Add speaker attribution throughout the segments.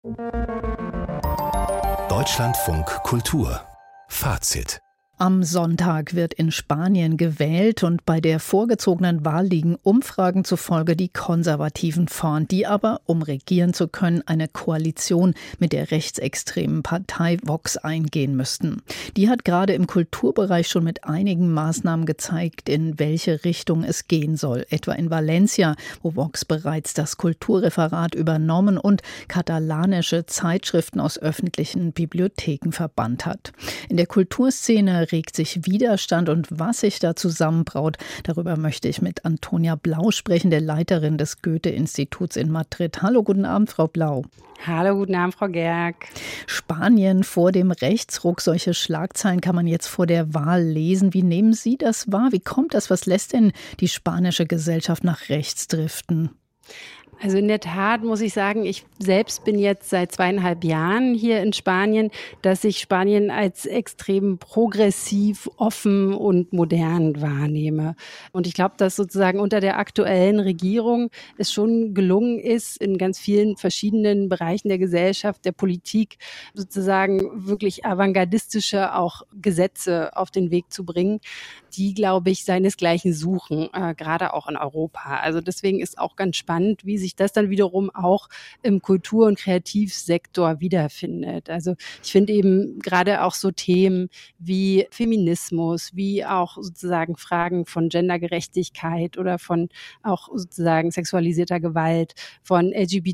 Speaker 1: Deutschlandfunk Kultur Fazit.
Speaker 2: Am Sonntag wird in Spanien gewählt und bei der vorgezogenen Wahl liegen Umfragen zufolge die Konservativen vorn, die aber, um regieren zu können, eine Koalition mit der rechtsextremen Partei Vox eingehen müssten. Die hat gerade im Kulturbereich schon mit einigen Maßnahmen gezeigt, in welche Richtung es gehen soll. Etwa in Valencia, wo Vox bereits das Kulturreferat übernommen und katalanische Zeitschriften aus öffentlichen Bibliotheken verbannt hat. In der Kulturszene regt sich Widerstand und was sich da zusammenbraut, darüber möchte ich mit Antonia Blau sprechen, der Leiterin des Goethe-Instituts in Madrid. Hallo, guten Abend, Frau Blau.
Speaker 3: Hallo, guten Abend, Frau Gerg.
Speaker 2: Spanien vor dem Rechtsruck, solche Schlagzeilen kann man jetzt vor der Wahl lesen. Wie nehmen Sie das wahr? Wie kommt das? Was lässt denn die spanische Gesellschaft nach rechts driften?
Speaker 3: Also in der Tat muss ich sagen, ich selbst bin jetzt seit 2,5 Jahren hier in Spanien, dass ich Spanien als extrem progressiv, offen und modern wahrnehme. Und ich glaube, dass sozusagen unter der aktuellen Regierung es schon gelungen ist, in ganz vielen verschiedenen Bereichen der Gesellschaft, der Politik sozusagen wirklich avantgardistische auch Gesetze auf den Weg zu bringen, die, glaube ich, seinesgleichen suchen, gerade auch in Europa. Also deswegen ist auch ganz spannend, wie sich das dann wiederum auch im Kultur- und Kreativsektor wiederfindet. Also ich finde eben gerade auch so Themen wie Feminismus, wie auch sozusagen Fragen von Gendergerechtigkeit oder von auch sozusagen sexualisierter Gewalt, von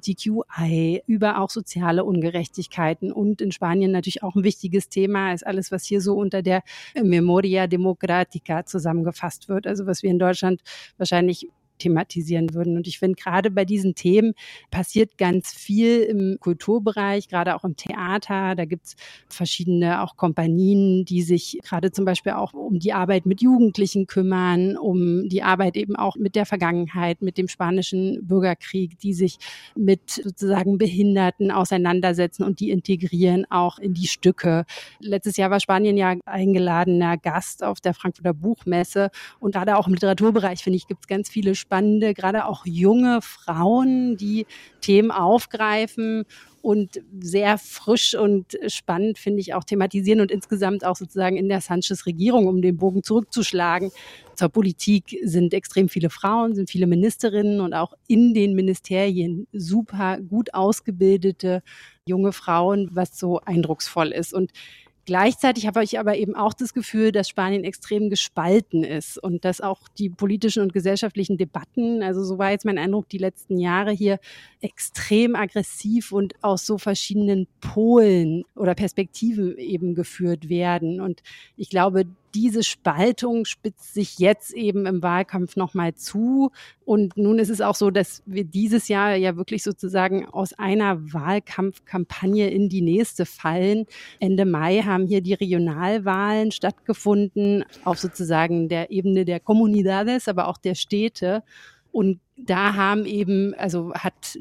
Speaker 3: LGBTQI, über auch soziale Ungerechtigkeiten und in Spanien natürlich auch ein wichtiges Thema ist alles, was hier so unter der Memoria Democrática zusammengefasst wird, also was wir in Deutschland wahrscheinlich thematisieren würden. Und ich finde, gerade bei diesen Themen passiert ganz viel im Kulturbereich, gerade auch im Theater. Da gibt es verschiedene auch Kompanien, die sich gerade zum Beispiel auch um die Arbeit mit Jugendlichen kümmern, um die Arbeit eben auch mit der Vergangenheit, mit dem spanischen Bürgerkrieg, die sich mit sozusagen Behinderten auseinandersetzen und die integrieren auch in die Stücke. Letztes Jahr war Spanien ja eingeladener Gast auf der Frankfurter Buchmesse und gerade auch im Literaturbereich, finde ich, gibt es ganz viele spannende, gerade auch junge Frauen, die Themen aufgreifen und sehr frisch und spannend, finde ich, auch thematisieren und insgesamt auch sozusagen in der Sánchez-Regierung, um den Bogen zurückzuschlagen. Zur Politik sind extrem viele Frauen, sind viele Ministerinnen und auch in den Ministerien super gut ausgebildete junge Frauen, was so eindrucksvoll ist. Und gleichzeitig habe ich aber eben auch das Gefühl, dass Spanien extrem gespalten ist und dass auch die politischen und gesellschaftlichen Debatten, also so war jetzt mein Eindruck, die letzten Jahre hier extrem aggressiv und aus so verschiedenen Polen oder Perspektiven eben geführt werden. Und ich glaube, diese Spaltung spitzt sich jetzt eben im Wahlkampf nochmal zu. Und nun ist es auch so, dass wir dieses Jahr ja wirklich sozusagen aus einer Wahlkampfkampagne in die nächste fallen. Ende Mai haben hier die Regionalwahlen stattgefunden, auf sozusagen der Ebene der Comunidades, aber auch der Städte. Und da haben eben, also hat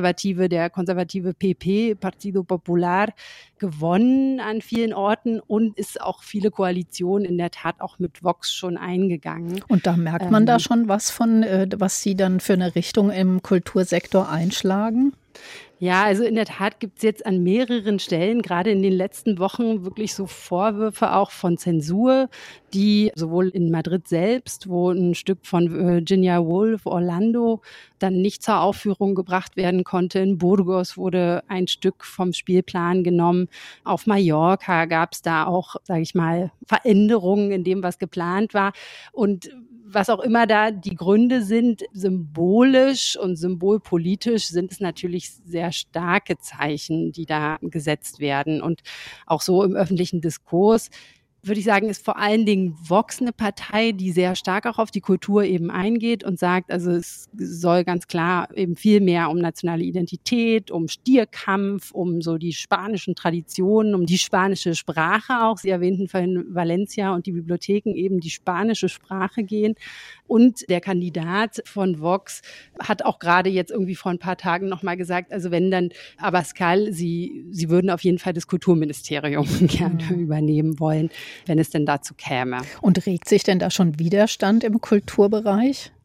Speaker 3: der konservative PP, Partido Popular, gewonnen an vielen Orten und ist auch viele Koalitionen in der Tat auch mit Vox schon eingegangen.
Speaker 2: Und da merkt man da schon was von, was Sie dann für eine Richtung im Kultursektor einschlagen?
Speaker 3: Ja, also in der Tat gibt es jetzt an mehreren Stellen, gerade in den letzten Wochen, wirklich so Vorwürfe auch von Zensur, die sowohl in Madrid selbst, wo ein Stück von Virginia Woolf, Orlando, dann nicht zur Aufführung gebracht werden konnte. In Burgos wurde ein Stück vom Spielplan genommen. Auf Mallorca gab es da auch, sage ich mal, Veränderungen in dem, was geplant war. Und was auch immer da die Gründe sind, symbolisch und symbolpolitisch sind es natürlich sehr starke Zeichen, die da gesetzt werden. Und auch so im öffentlichen Diskurs, würde ich sagen, ist vor allen Dingen Vox eine Partei, die sehr stark auch auf die Kultur eben eingeht und sagt, also es soll ganz klar eben viel mehr um nationale Identität, um Stierkampf, um so die spanischen Traditionen, um die spanische Sprache auch. Sie erwähnten vorhin Valencia und die Bibliotheken, eben die spanische Sprache gehen. Und der Kandidat von Vox hat auch gerade jetzt irgendwie vor ein paar Tagen nochmal gesagt, also wenn dann Abascal, sie würden auf jeden Fall das Kulturministerium gerne übernehmen wollen, wenn es denn dazu käme.
Speaker 2: Und regt sich denn da schon Widerstand im Kulturbereich?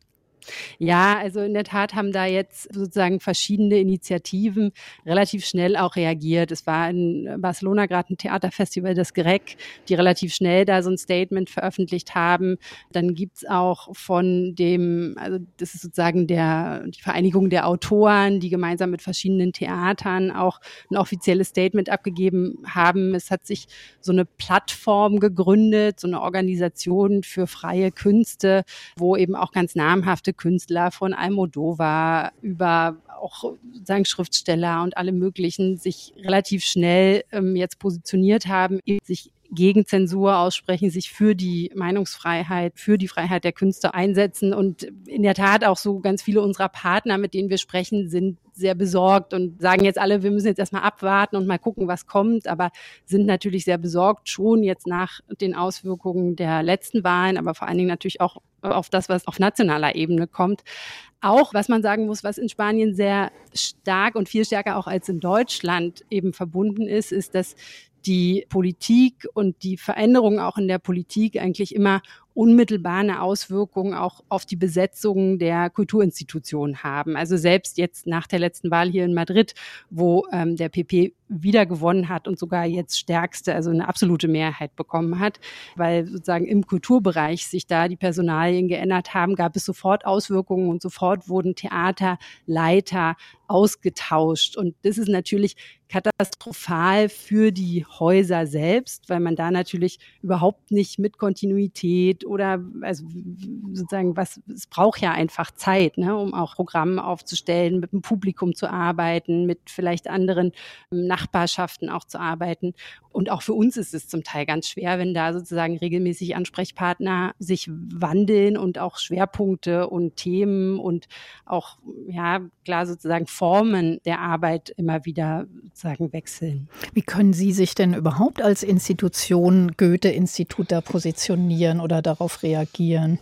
Speaker 3: Ja, also in der Tat haben da jetzt sozusagen verschiedene Initiativen relativ schnell auch reagiert. Es war in Barcelona gerade ein Theaterfestival, das GREC, die relativ schnell da so ein Statement veröffentlicht haben. Dann gibt's auch von also das ist sozusagen die Vereinigung der Autoren, die gemeinsam mit verschiedenen Theatern auch ein offizielles Statement abgegeben haben. Es hat sich so eine Plattform gegründet, so eine Organisation für freie Künste, wo eben auch ganz namhafte Künstler von Almodóvar über auch sozusagen Schriftsteller und alle möglichen sich relativ schnell jetzt positioniert haben, sich gegen Zensur aussprechen, sich für die Meinungsfreiheit, für die Freiheit der Künste einsetzen. Und in der Tat auch so ganz viele unserer Partner, mit denen wir sprechen, sind sehr besorgt und sagen jetzt alle, wir müssen jetzt erstmal abwarten und mal gucken, was kommt, aber sind natürlich sehr besorgt schon jetzt nach den Auswirkungen der letzten Wahlen, aber vor allen Dingen natürlich auch auf das, was auf nationaler Ebene kommt. Auch, was man sagen muss, was in Spanien sehr stark und viel stärker auch als in Deutschland eben verbunden ist, dass die Politik und die Veränderungen auch in der Politik eigentlich immer unmittelbar eine Auswirkung auch auf die Besetzung der Kulturinstitutionen haben. Also selbst jetzt nach der letzten Wahl hier in Madrid, wo der PP wieder gewonnen hat und sogar jetzt stärkste, also eine absolute Mehrheit bekommen hat, weil sozusagen im Kulturbereich sich da die Personalien geändert haben, gab es sofort Auswirkungen und sofort wurden Theaterleiter ausgetauscht. Und das ist natürlich katastrophal für die Häuser selbst, weil man da natürlich überhaupt nicht mit Kontinuität oder also sozusagen es braucht ja einfach Zeit, ne, um auch Programme aufzustellen, mit dem Publikum zu arbeiten, mit vielleicht anderen Nachbarschaften auch zu arbeiten. Und auch für uns ist es zum Teil ganz schwer, wenn da sozusagen regelmäßig Ansprechpartner sich wandeln und auch Schwerpunkte und Themen und auch, ja, klar sozusagen Formen der Arbeit immer wieder sozusagen wechseln.
Speaker 2: Wie können Sie sich denn überhaupt als Institution, Goethe-Institut, da positionieren oder darauf reagieren?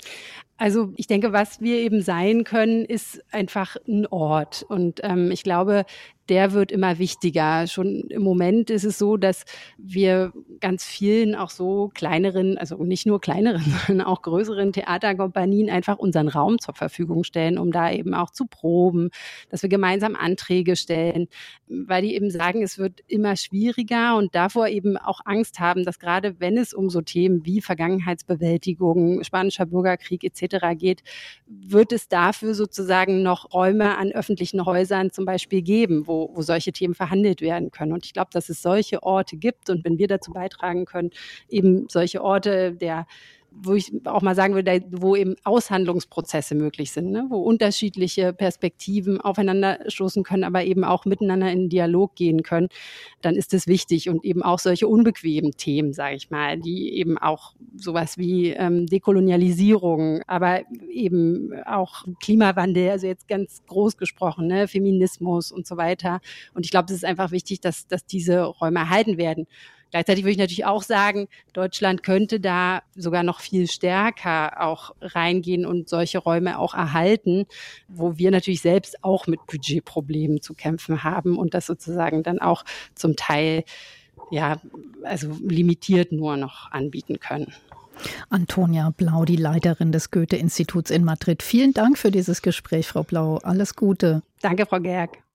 Speaker 3: Also ich denke, was wir eben sein können, ist einfach ein Ort. Und ich glaube, der wird immer wichtiger. Schon im Moment ist es so, dass wir ganz vielen auch so kleineren, also nicht nur kleineren, sondern auch größeren Theaterkompanien einfach unseren Raum zur Verfügung stellen, um da eben auch zu proben, dass wir gemeinsam Anträge stellen, weil die eben sagen, es wird immer schwieriger und davor eben auch Angst haben, dass gerade wenn es um so Themen wie Vergangenheitsbewältigung, spanischer Bürgerkrieg etc. geht, wird es dafür sozusagen noch Räume an öffentlichen Häusern zum Beispiel geben, wo solche Themen verhandelt werden können. Und ich glaube, dass es solche Orte gibt und wenn wir dazu beitragen können, eben solche Orte wo ich auch mal sagen würde, wo eben Aushandlungsprozesse möglich sind, ne? Wo unterschiedliche Perspektiven aufeinanderstoßen können, aber eben auch miteinander in den Dialog gehen können, dann ist es wichtig und eben auch solche unbequemen Themen, sage ich mal, die eben auch sowas wie Dekolonialisierung, aber eben auch Klimawandel, also jetzt ganz groß gesprochen, ne? Feminismus und so weiter. Und ich glaube, es ist einfach wichtig, dass diese Räume erhalten werden. Gleichzeitig würde ich natürlich auch sagen, Deutschland könnte da sogar noch viel stärker auch reingehen und solche Räume auch erhalten, wo wir natürlich selbst auch mit Budgetproblemen zu kämpfen haben und das sozusagen dann auch zum Teil, ja, also limitiert nur noch anbieten können.
Speaker 2: Antonia Blau, die Leiterin des Goethe-Instituts in Madrid. Vielen Dank für dieses Gespräch, Frau Blau. Alles Gute.
Speaker 3: Danke, Frau Gerg.